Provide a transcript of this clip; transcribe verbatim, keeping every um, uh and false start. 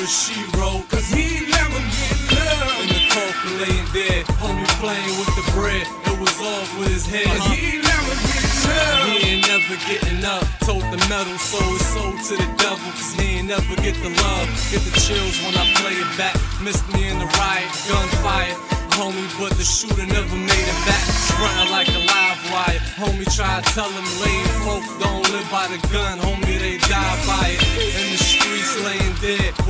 murder she wrote. Cause he ain't never get love. In the coffin laying dead, homie playing with the bread. It was off with his head. Cause he ain't never get love. He ain't never getting up. Told the metal soul is sold to the devil. Cause he ain't never get the love. Get the chills when I play it back. Missed me in the riot, gunfire. Homie, but the shooter never made it back. Frontin' like a live wire. Homie, try to tell him lame folk don't live by the gun. Homie, they die by it. In the streets laying dead.